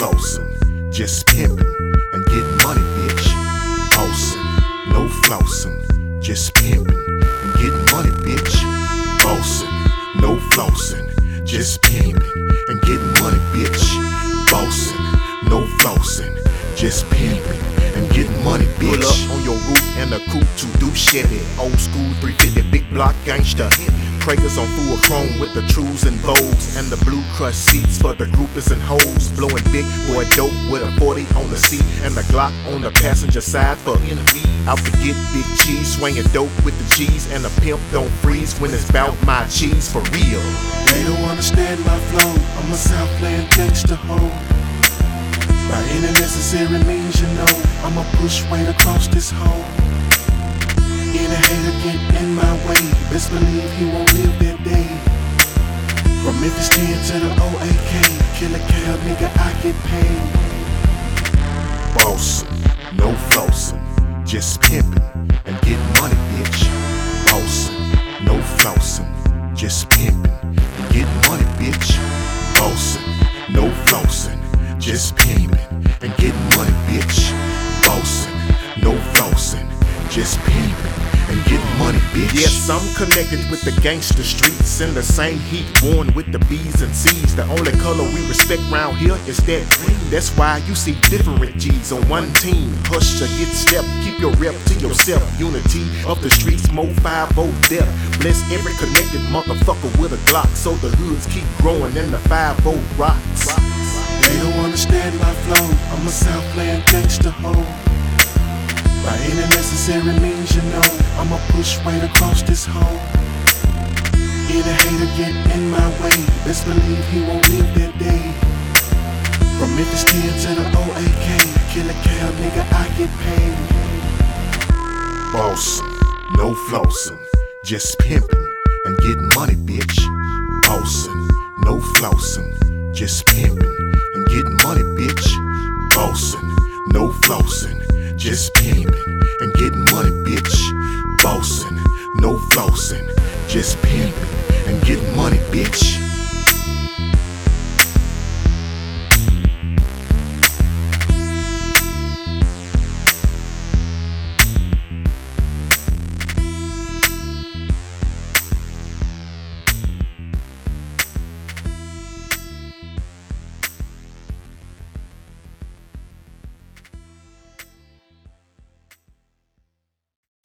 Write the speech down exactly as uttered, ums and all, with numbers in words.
flossin', just pimpin' and getting money, bitch. Bossin', no flossin', just pimpin' and getting money, bitch. Bossin', no flossin', just pimpin' and getting money, bitch. Bossin', no flossin', just pimpin' and getting money, bitch. Pull up on your roof and a coupe to do Chevy. Old school three fifty, big block gangster. Crackers on full chrome with the trues and bows, and the blue crush seats for the groupies and hoes. Blowing big boy dope with a forty on the seat and the Glock on the passenger side for interview. Out to get big cheese, swinging dope with the cheese, and the pimp don't freeze when it's bout my cheese for real. They don't understand my flow. I'm a Southland gangster hoe. By any necessary means, you know, I'ma push weight across this hole. Any hater get in my way, best believe he won't live that day. From Memphis ten to the O A K, kill a cow, nigga, I get paid. Bossin', no flossin', just pimpin' and getting money, bitch. Bossin', no flossin', just pimpin' and getting money, bitch. Bossin', no flossin', just pimpin' and getting money, bitch. Bossin', no flossin', just pimpin' and getting money, bitch. Yes, I'm connected with the gangster streets in the same heat, worn with the B's and C's. The only color we respect round here is that green. That's why you see different G's on one team. Hush or get step, keep your rep to yourself. Unity of the streets, Mo five oh death. Bless every connected motherfucker with a Glock, so the hoods keep growing and the five oh rocks. They don't understand my flow. I'm a Southland gangster hoe. By any necessary means, you know, I'ma push weight across this hole. Any hater get in my way, best believe he won't live that day. From Memphis ten to the O A K, kill a cow, nigga, I get paid. Bossin', no flossin', just pimpin' and getting money, bitch. Bossin', no flossin', just pimpin' and getting money, bitch. Bossin', no flossin', just pimpin' and getting money, bitch. Bossin', no flossin', just pimpin' and getting money, bitch.